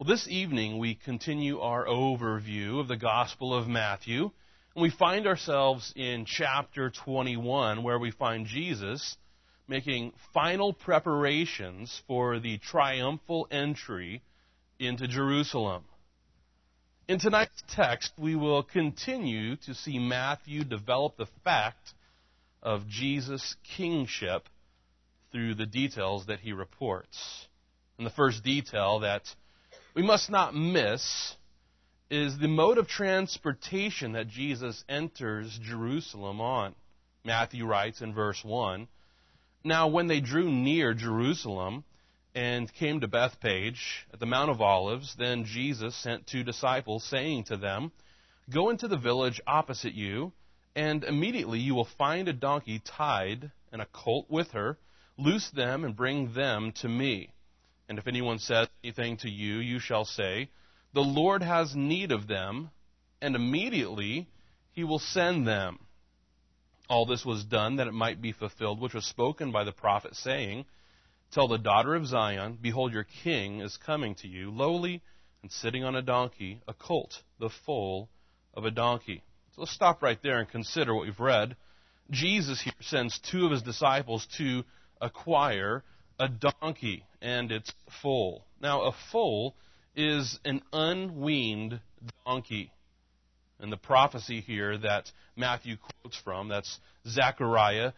Well, this evening we continue our overview of the Gospel of Matthew, and we find ourselves in chapter 21, where we find Jesus making final preparations for the triumphal entry into Jerusalem. In tonight's text, we will continue to see Matthew develop the fact of Jesus' kingship through the details that he reports. And the first detail that we must not miss is the mode of transportation that Jesus enters Jerusalem on. Matthew writes in verse 1, "Now when they drew near Jerusalem and came to Bethphage at the Mount of Olives, then Jesus sent 2 disciples, saying to them, 'Go into the village opposite you, and immediately you will find a donkey tied and a colt with her. Loose them and bring them to me. And if anyone says anything to you, you shall say, the Lord has need of them, and immediately he will send them.' All this was done that it might be fulfilled, which was spoken by the prophet, saying, 'Tell the daughter of Zion, behold, your king is coming to you, lowly and sitting on a donkey, a colt, the foal of a donkey.'" So let's stop right there and consider what we've read. Jesus here sends 2 of his disciples to acquire a donkey and its foal. Now, a foal is an unweaned donkey. And the prophecy here that Matthew quotes from, that's Zechariah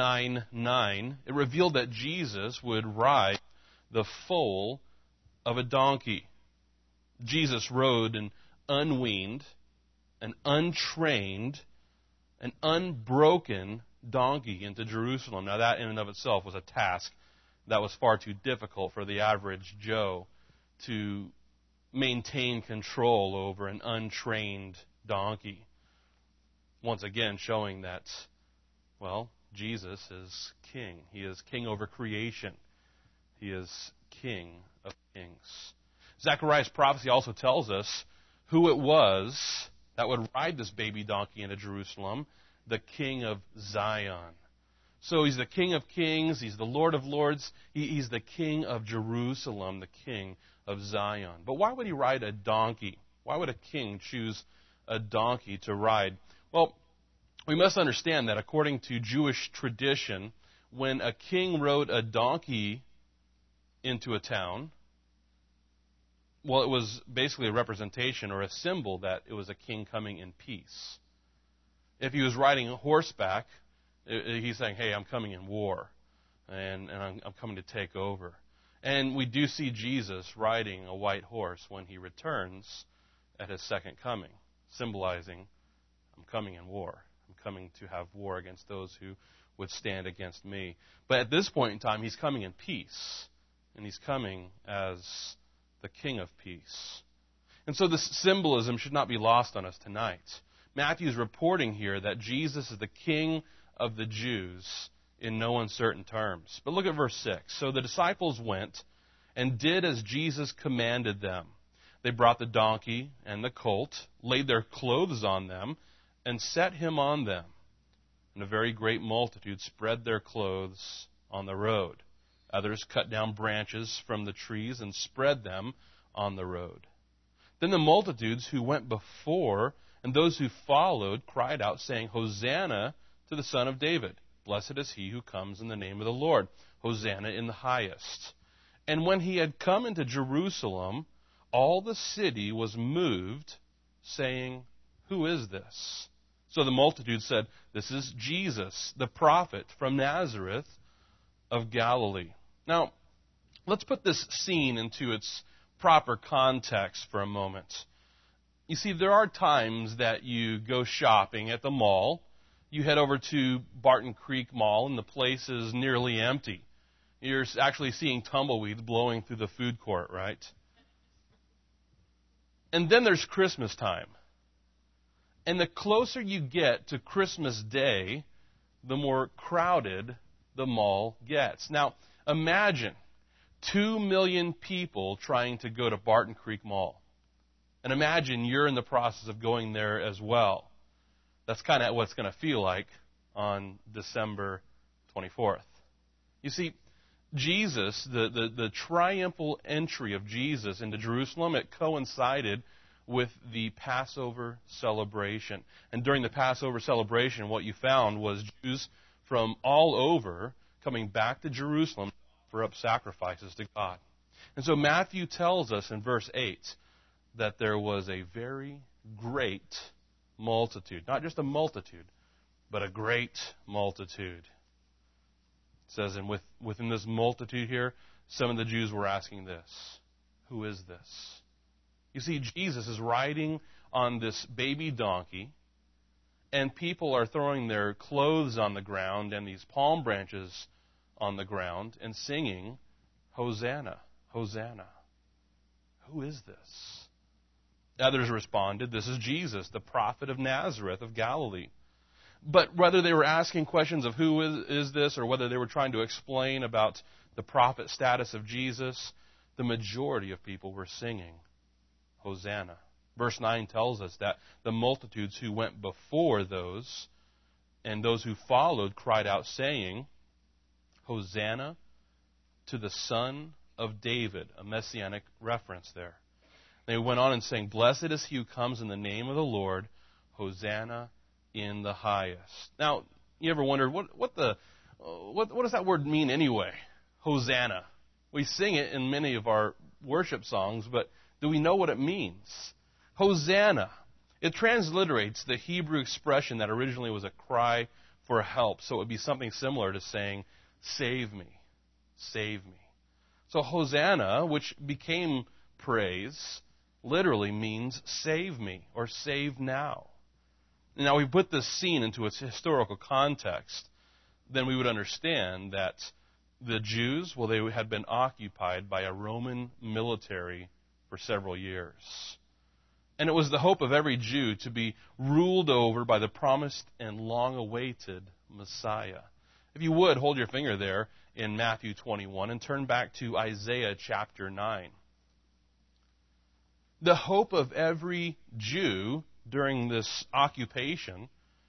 9:9, it revealed that Jesus would ride the foal of a donkey. Jesus rode an unweaned, an untrained, an unbroken donkey into Jerusalem. Now, that in and of itself was a task that was far too difficult for the average Joe to maintain control over an untrained donkey. Once again, showing that, well, Jesus is king. He is king over creation. He is king of kings. Zechariah's prophecy also tells us who it was that would ride this baby donkey into Jerusalem, the King of Zion. So he's the King of Kings, he's the Lord of Lords, he's the King of Jerusalem, the King of Zion. But why would he ride a donkey? Why would a king choose a donkey to ride? Well, we must understand that according to Jewish tradition, when a king rode a donkey into a town, well, it was basically a representation or a symbol that it was a king coming in peace. If he was riding horseback, he's saying, "Hey, I'm coming in war, and I'm coming to take over." And we do see Jesus riding a white horse when he returns at his second coming, symbolizing, "I'm coming in war. I'm coming to have war against those who would stand against me." But at this point in time, he's coming in peace, and he's coming as the King of Peace. And so this symbolism should not be lost on us tonight. Matthew's reporting here that Jesus is the King of the Jews in no uncertain terms. But look at verse 6. "So the disciples went and did as Jesus commanded them. They brought the donkey and the colt, laid their clothes on them, and set him on them. And a very great multitude spread their clothes on the road. Others cut down branches from the trees and spread them on the road. Then the multitudes who went before and those who followed cried out, saying, 'Hosanna to the Son of David. Blessed is he who comes in the name of the Lord. Hosanna in the highest.' And when he had come into Jerusalem, all the city was moved, saying, 'Who is this?' So the multitude said, 'This is Jesus, the prophet from Nazareth of Galilee.'" Now, let's put this scene into its proper context for a moment. You see, there are times that you go shopping at the mall. You head over to Barton Creek Mall, and the place is nearly empty. You're actually seeing tumbleweeds blowing through the food court, right? And then there's Christmas time. And the closer you get to Christmas Day, the more crowded the mall gets. Now, imagine 2 million people trying to go to Barton Creek Mall. And imagine you're in the process of going there as well. That's kind of what it's going to feel like on December 24th. You see, Jesus, the triumphal entry of Jesus into Jerusalem, it coincided with the Passover celebration. And during the Passover celebration, what you found was Jews from all over coming back to Jerusalem to offer up sacrifices to God. And so Matthew tells us in verse 8 that there was a very great multitude. Not just a multitude, but a great multitude. It says, and within this multitude here, some of the Jews were asking this: who is this? You see, Jesus is riding on this baby donkey, and people are throwing their clothes on the ground and these palm branches on the ground and singing, Hosanna, Hosanna. Who is this? Others responded, this is Jesus, the prophet of Nazareth of Galilee. But whether they were asking questions of who is this, or whether they were trying to explain about the prophet status of Jesus, the majority of people were singing Hosanna. Verse 9 tells us that the multitudes who went before those and those who followed cried out, saying, Hosanna to the Son of David, a messianic reference there. They went on and sang, blessed is he who comes in the name of the Lord, Hosanna in the highest. Now, you ever wondered, what does that word mean anyway? Hosanna. We sing it in many of our worship songs, but do we know what it means? Hosanna. It transliterates the Hebrew expression that originally was a cry for help. So it would be something similar to saying, save me, save me. So Hosanna, which became praise, literally means save me or save now. Now, we put this scene into its historical context, then we would understand that the Jews, well, they had been occupied by a Roman military for several years. And it was the hope of every Jew to be ruled over by the promised and long-awaited Messiah. If you would, hold your finger there in Matthew 21 and turn back to Isaiah chapter 9. The hope of every Jew during this occupation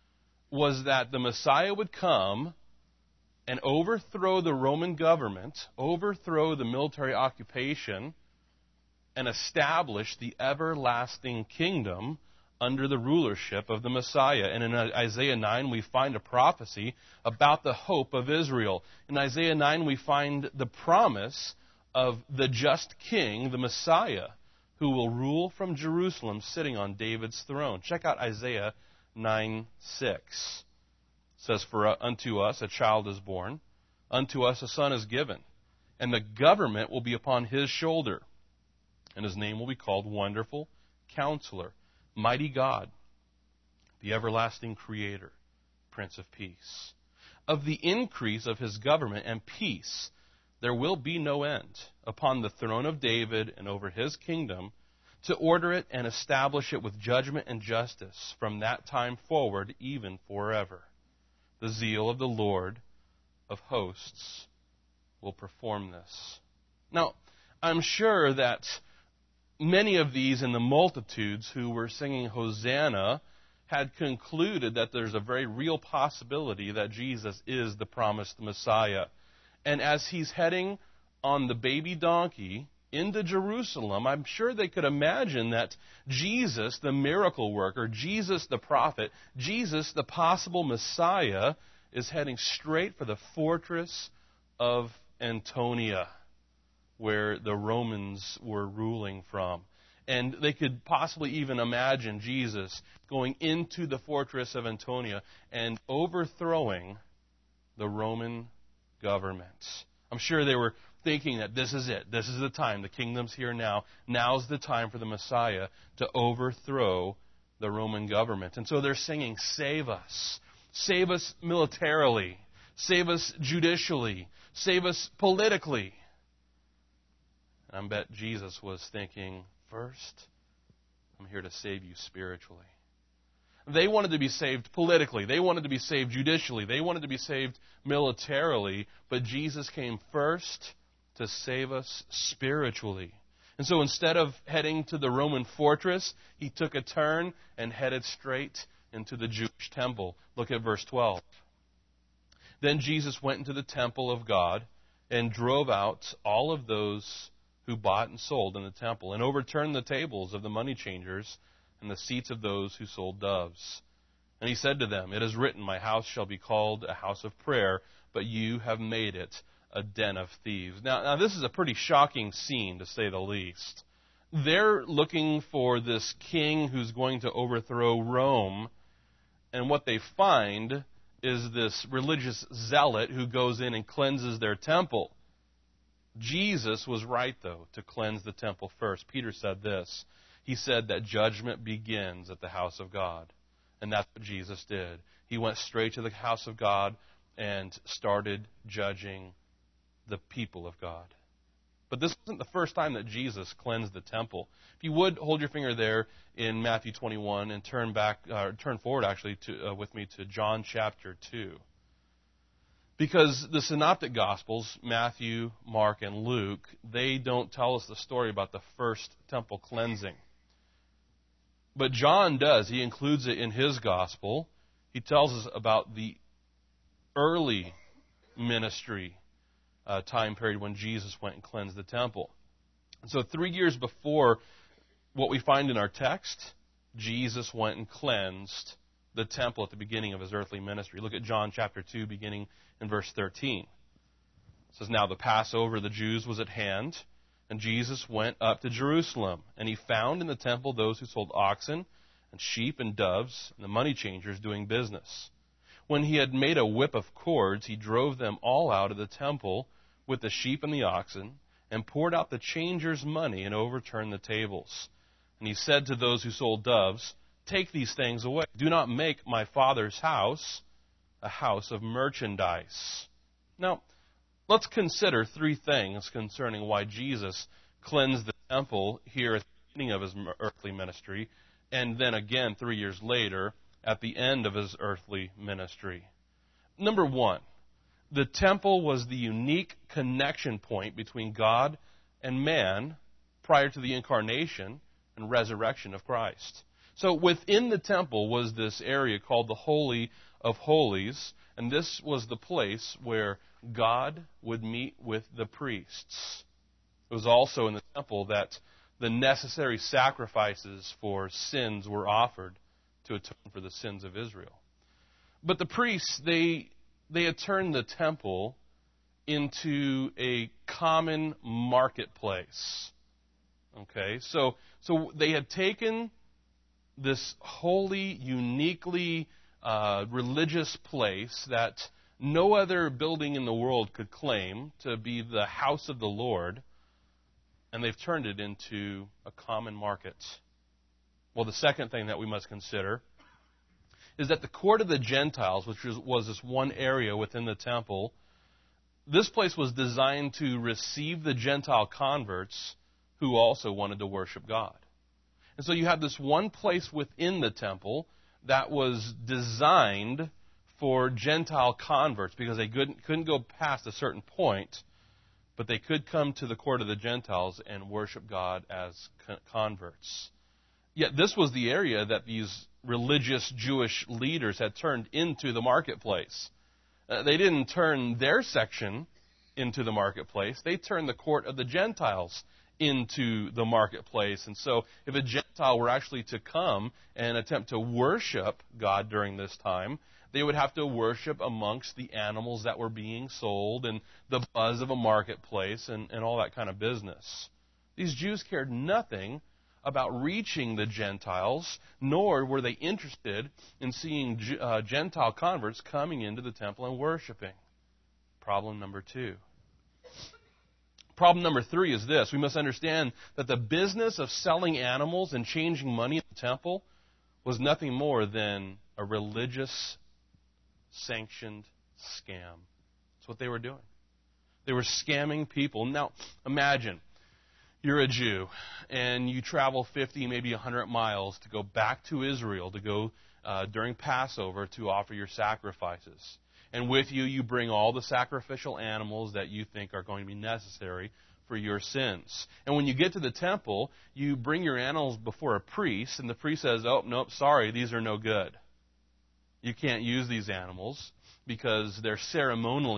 was that the Messiah would come and overthrow the Roman government, overthrow the military occupation, and establish the everlasting kingdom under the rulership of the Messiah. And in Isaiah 9, we find a prophecy about the hope of Israel. In Isaiah 9, we find the promise of the just king, the Messiah, who will rule from Jerusalem, sitting on David's throne. Check out Isaiah 9:6. It says, for unto us a child is born, unto us a son is given, and the government will be upon his shoulder. And his name will be called Wonderful Counselor, Mighty God, the Everlasting Creator, Prince of Peace. Of the increase of his government and peace there will be no end upon the throne of David and over his kingdom, to order it and establish it with judgment and justice from that time forward, even forever. The zeal of the Lord of hosts will perform this. Now, I'm sure that many of these in the multitudes who were singing Hosanna had concluded that there's a very real possibility that Jesus is the promised Messiah. And as he's heading on the baby donkey into Jerusalem, I'm sure they could imagine that Jesus, the miracle worker, Jesus the prophet, Jesus the possible Messiah, is heading straight for the fortress of Antonia, where the Romans were ruling from. And they could possibly even imagine Jesus going into the fortress of Antonia and overthrowing the Roman government. I'm sure they were thinking that this is it. This is the time. The kingdom's here now. Now's the time for the Messiah to overthrow the Roman government. And so they're singing, save us. Save us militarily. Save us judicially. Save us politically. And I bet Jesus was thinking, first, I'm here to save you spiritually. They wanted to be saved politically. They wanted to be saved judicially. They wanted to be saved militarily. But Jesus came first to save us spiritually. And so instead of heading to the Roman fortress, he took a turn and headed straight into the Jewish temple. Look at verse 12. Then Jesus went into the temple of God and drove out all of those who bought and sold in the temple, and overturned the tables of the money changers and the seats of those who sold doves. And he said to them, "It is written, my house shall be called a house of prayer, but you have made it a den of thieves." Now this is a pretty shocking scene, to say the least. They're looking for this king who's going to overthrow Rome, and what they find is this religious zealot who goes in and cleanses their temple. Jesus was right, though, to cleanse the temple first. Peter said this. He said that judgment begins at the house of God. And that's what Jesus did. He went straight to the house of God and started judging the people of God. But this wasn't the first time that Jesus cleansed the temple. If you would, hold your finger there in Matthew 21 and turn forward actually with me to John chapter 2. Because the synoptic Gospels, Matthew, Mark, and Luke, they don't tell us the story about the first temple cleansing. But John does. He includes it in his Gospel. He tells us about the early ministry time period when Jesus went and cleansed the temple. So 3 years before what we find in our text, Jesus went and cleansed the temple at the beginning of his earthly ministry. Look at John chapter 2, beginning in verse 13. It says, "Now the Passover of the Jews was at hand, and Jesus went up to Jerusalem, and he found in the temple those who sold oxen and sheep and doves, and the money changers doing business. When he had made a whip of cords, he drove them all out of the temple with the sheep and the oxen, and poured out the changers' money and overturned the tables. And he said to those who sold doves, 'Take these things away. Do not make my Father's house a house of merchandise.'" Now, let's consider three things concerning why Jesus cleansed the temple here at the beginning of his earthly ministry, and then again 3 years later at the end of his earthly ministry. Number one, the temple was the unique connection point between God and man prior to the incarnation and resurrection of Christ. So within the temple was this area called the Holy of Holies, and this was the place where God would meet with the priests. It was also in the temple that the necessary sacrifices for sins were offered to atone for the sins of Israel. But the priests, they had turned the temple into a common marketplace. Okay, so they had taken this holy, uniquely religious place that no other building in the world could claim to be the house of the Lord, and they've turned it into a common market. Well, the second thing that we must consider is that the court of the Gentiles, which was this one area within the temple, this place was designed to receive the Gentile converts who also wanted to worship God. And so you have this one place within the temple that was designed for Gentile converts because they couldn't go past a certain point, but they could come to the court of the Gentiles and worship God as converts. Yet this was the area that these religious Jewish leaders had turned into the marketplace. They didn't turn their section into the marketplace. They turned the court of the Gentiles into the marketplace. And so if a Gentile were actually to come and attempt to worship God during this time, they would have to worship amongst the animals that were being sold and the buzz of a marketplace and all that kind of business. These Jews cared nothing about reaching the Gentiles, nor were they interested in seeing Gentile converts coming into the temple and worshiping. Problem number two. Problem number three is this. We must understand that the business of selling animals and changing money in the temple was nothing more than a religious sanctioned scam. That's what they were doing. They were scamming people. Now, imagine you're a Jew and you travel 50, maybe 100 miles to go back to Israel to go during Passover to offer your sacrifices. And with you, you bring all the sacrificial animals that you think are going to be necessary for your sins. And when you get to the temple, you bring your animals before a priest, and the priest says, "Oh, nope, sorry, these are no good. You can't use these animals because they're ceremonially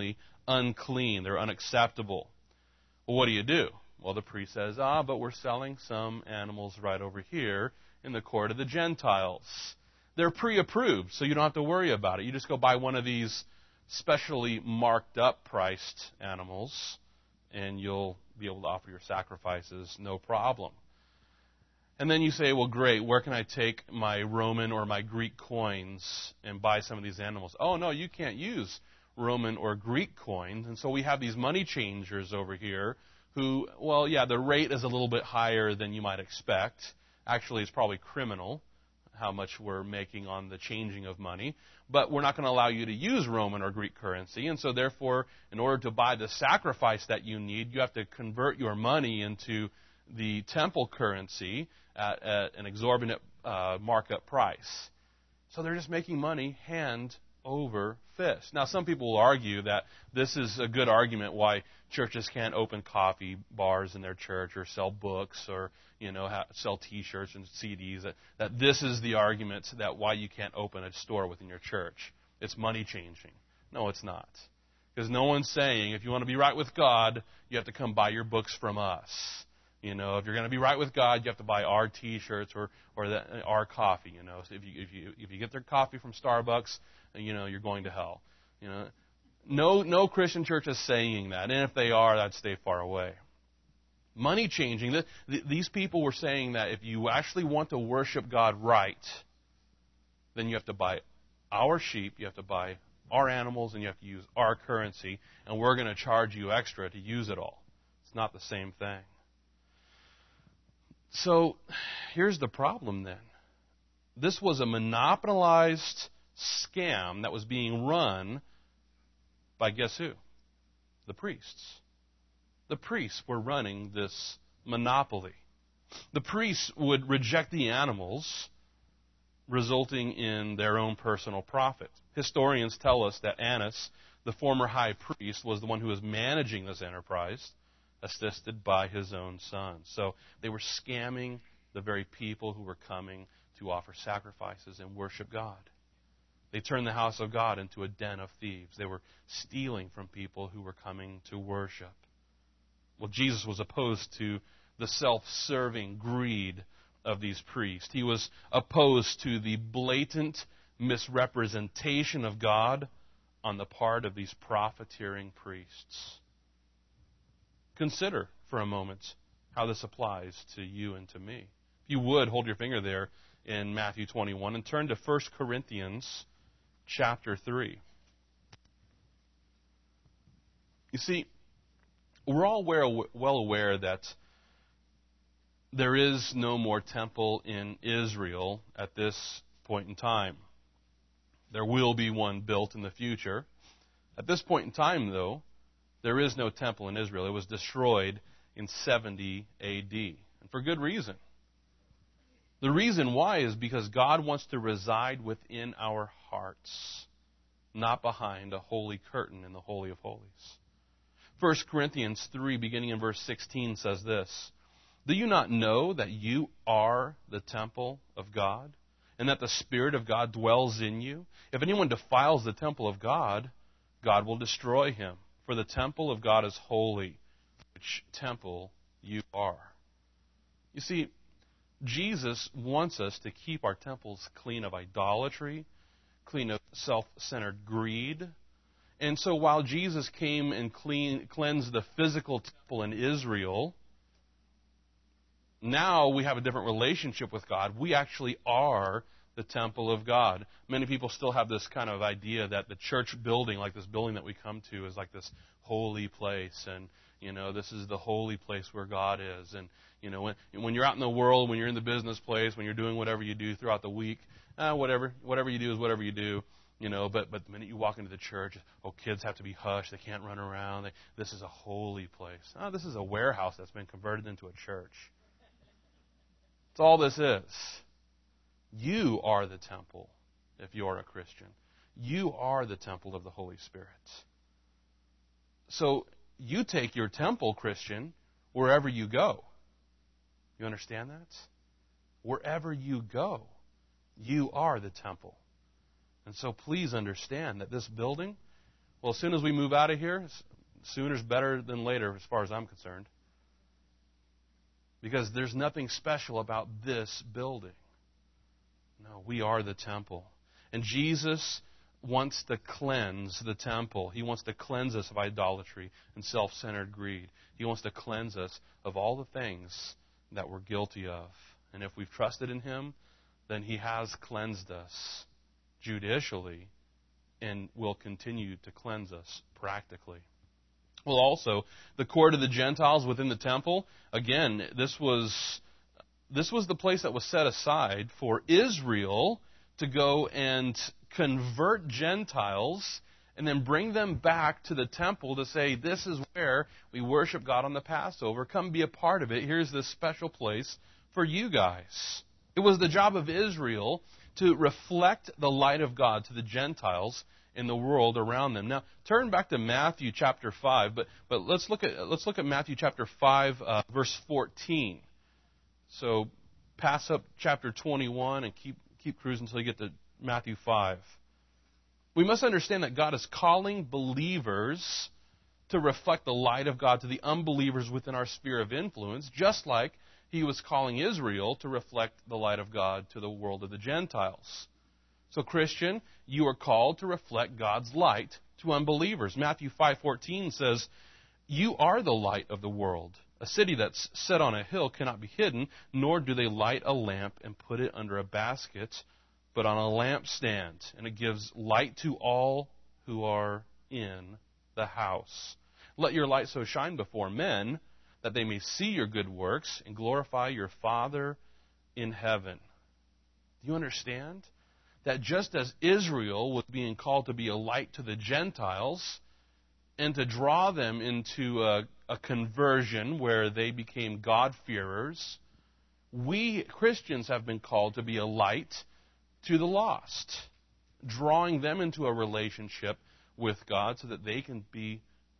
unclean. They're unacceptable. Well, what do? Well, the priest says, but we're selling some animals right over here in the court of the Gentiles. They're pre-approved, so you don't have to worry about it. You just go buy one of these specially marked up priced animals, and you'll be able to offer your sacrifices no problem. And then you say, well, great, where can I take my Roman or my Greek coins and buy some of these animals? Oh, no, you can't use Roman or Greek coins. And so we have these money changers over here who, well, yeah, the rate is a little bit higher than you might expect. Actually, it's probably criminal how much we're making on the changing of money. But we're not going to allow you to use Roman or Greek currency. And so therefore, in order to buy the sacrifice that you need, you have to convert your money into the temple currency at an exorbitant markup price. So they're just making money hand over fist. Now, some people will argue that this is a good argument why churches can't open coffee bars in their church or sell books or, sell T-shirts and CDs. That this is the argument that why you can't open a store within your church. It's money changing. No, it's not. Because no one's saying if you want to be right with God, you have to come buy your books from us. If you're going to be right with God, you have to buy our T-shirts or our coffee. So if you get their coffee from Starbucks, you're going to hell. No Christian church is saying that, and if they are, I'd stay far away. Money changing. These people were saying that if you actually want to worship God right, then you have to buy our sheep, you have to buy our animals, and you have to use our currency, and we're going to charge you extra to use it all. It's not the same thing. So here's the problem then. This was a monopolized scam that was being run by guess who? The priests. The priests were running this monopoly. The priests would reject the animals, resulting in their own personal profit. Historians tell us that Annas, the former high priest, was the one who was managing this enterprise, assisted by his own son. So they were scamming the very people who were coming to offer sacrifices and worship God. They turned the house of God into a den of thieves. They were stealing from people who were coming to worship. Well, Jesus was opposed to the self-serving greed of these priests. He was opposed to the blatant misrepresentation of God on the part of these profiteering priests. Consider for a moment how this applies to you and to me. If you would, hold your finger there in Matthew 21 and turn to 1 Corinthians chapter 3. You see, we're all well aware that there is no more temple in Israel at this point in time. There will be one built in the future. At this point in time, though, there is no temple in Israel. It was destroyed in 70 A.D., and for good reason. The reason why is because God wants to reside within our hearts, not behind a holy curtain in the Holy of Holies. 1 Corinthians 3, beginning in verse 16, says this: Do you not know that you are the temple of God, and that the Spirit of God dwells in you? If anyone defiles the temple of God, God will destroy him. For the temple of God is holy, which temple you are. You see, Jesus wants us to keep our temples clean of idolatry, clean of self-centered greed. And so while Jesus came and cleansed the physical temple in Israel, now we have a different relationship with God. We actually are the temple of God. Many people still have this kind of idea that the church building, like this building that we come to, is like this holy place. And, this is the holy place where God is. And, when you're out in the world, when you're in the business place, when you're doing whatever you do throughout the week, whatever you do is whatever you do. But the minute you walk into the church, kids have to be hushed. They can't run around. This is a holy place. This is a warehouse that's been converted into a church. That's all this is. You are the temple if you're a Christian. You are the temple of the Holy Spirit. So you take your temple, Christian, wherever you go. You understand that? Wherever you go, you are the temple. And so please understand that this building, Well, as soon as we move out of here, sooner's better than later as far as I'm concerned. Because there's nothing special about this building. No, we are the temple. And Jesus wants to cleanse the temple. He wants to cleanse us of idolatry and self-centered greed. He wants to cleanse us of all the things that we're guilty of. And if we've trusted in Him, then He has cleansed us judicially and will continue to cleanse us practically. Well, also, the court of the Gentiles within the temple, again, this was the place that was set aside for Israel to go and convert Gentiles and then bring them back to the temple to say, this is where we worship God on the Passover. Come be a part of it. Here's this special place for you guys. It was the job of Israel to reflect the light of God to the Gentiles in the world around them. Now, turn back to Matthew chapter 5, but let's look at Matthew chapter 5, verse 14. So pass up chapter 21 and keep cruising until you get to Matthew 5. We must understand that God is calling believers to reflect the light of God to the unbelievers within our sphere of influence, just like He was calling Israel to reflect the light of God to the world of the Gentiles. So, Christian, you are called to reflect God's light to unbelievers. Matthew 5:14 says, "You are the light of the world. A city that's set on a hill cannot be hidden, nor do they light a lamp and put it under a basket, but on a lampstand, and it gives light to all who are in the house. Let your light so shine before men that they may see your good works and glorify your Father in heaven." Do you understand? That just as Israel was being called to be a light to the Gentiles and to draw them into a conversion where they became God-fearers, we Christians have been called to be a light to the lost, drawing them into a relationship with God so that they can be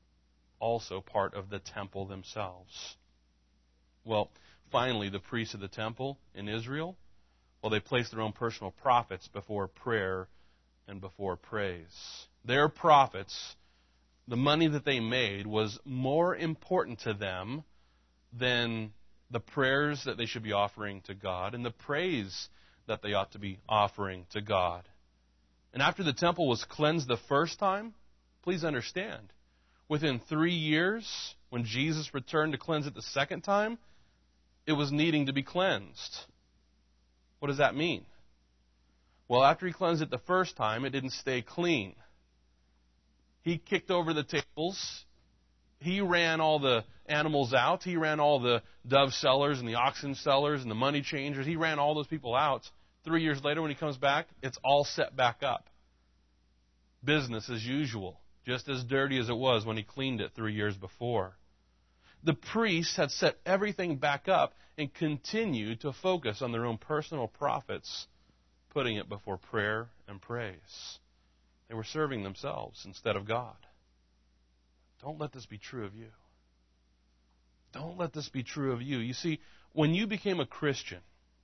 also part of the temple themselves. Well, finally, the priests of the temple in Israel, well, they placed their own personal prophets before prayer and before praise. Their prophets, the money that they made was more important to them than the prayers that they should be offering to God and the praise that they ought to be offering to God. And after the temple was cleansed the first time, please understand, within 3 years, when Jesus returned to cleanse it the second time, it was needing to be cleansed. What does that mean? Well, after He cleansed it the first time, it didn't stay clean. He kicked over the tables. He ran all the animals out. He ran all the dove sellers and the oxen sellers and the money changers. He ran all those people out. 3 years later, when He comes back, it's all set back up. Business as usual, just as dirty as it was when He cleaned it 3 years before. The priests had set everything back up and continued to focus on their own personal profits, putting it before prayer and praise. They were serving themselves instead of God. Don't let this be true of you. Don't let this be true of you. You see, when you became a Christian,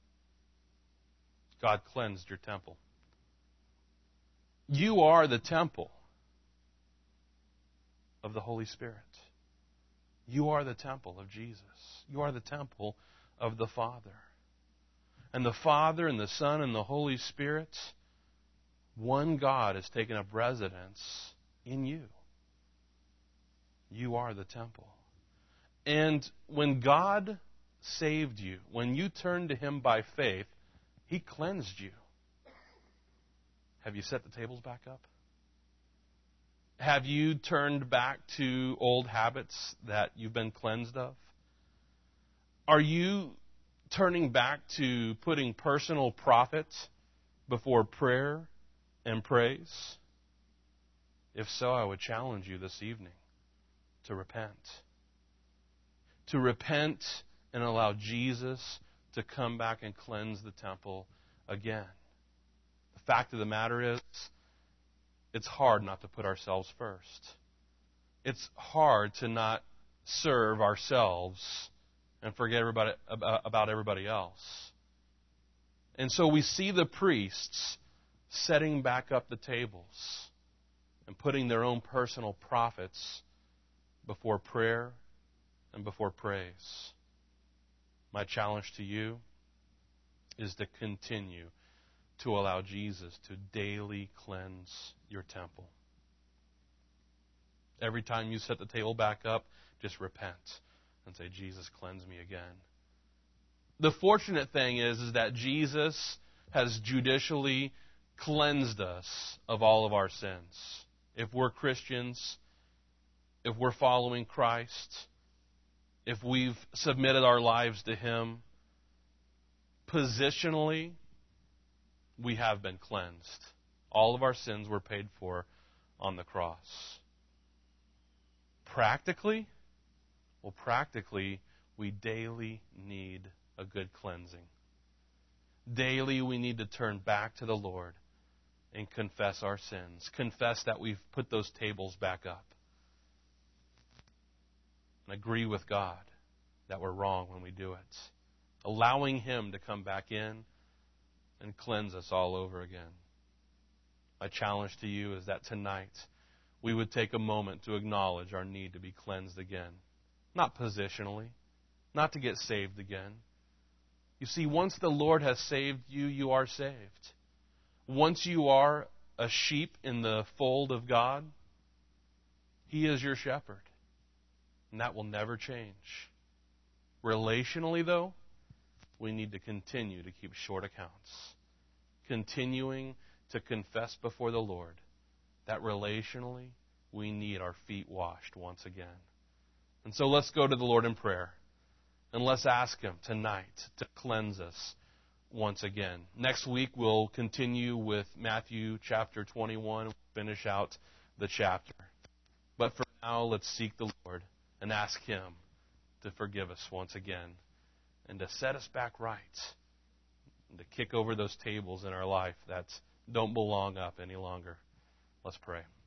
God cleansed your temple. You are the temple of the Holy Spirit. You are the temple of Jesus. You are the temple of the Father. And the Father and the Son and the Holy Spirit, one God has taken up residence in you. You are the temple. And when God saved you, when you turned to Him by faith, He cleansed you. Have you set the tables back up? Have you turned back to old habits that you've been cleansed of? Are you turning back to putting personal profit before prayer and praise? If so, I would challenge you this evening to repent. To repent and allow Jesus to come back and cleanse the temple again. The fact of the matter is, it's hard not to put ourselves first. It's hard to not serve ourselves and forget about everybody else. And so we see the priests setting back up the tables. and putting their own personal profits before prayer and before praise. My challenge to you is to continue to allow Jesus to daily cleanse your temple. Every time you set the table back up, just repent and say, Jesus, cleanse me again. The fortunate thing is that Jesus has judicially cleansed us of all of our sins. If we're Christians, if we're following Christ, if we've submitted our lives to Him, positionally, we have been cleansed. All of our sins were paid for on the cross. Practically, we daily need a good cleansing. Daily, we need to turn back to the Lord and confess our sins. Confess that we've put those tables back up. And agree with God that we're wrong when we do it. Allowing Him to come back in and cleanse us all over again. My challenge to you is that tonight we would take a moment to acknowledge our need to be cleansed again. Not positionally, not to get saved again. You see, once the Lord has saved you, you are saved. Once you are a sheep in the fold of God, He is your shepherd. And that will never change. Relationally, though, we need to continue to keep short accounts. Continuing to confess before the Lord that relationally we need our feet washed once again. And so let's go to the Lord in prayer. And let's ask Him tonight to cleanse us once again. Next week we'll continue with Matthew chapter 21 and finish out the chapter. But for now, let's seek the Lord and ask Him to forgive us once again and to set us back right and to kick over those tables in our life that don't belong up any longer. Let's pray.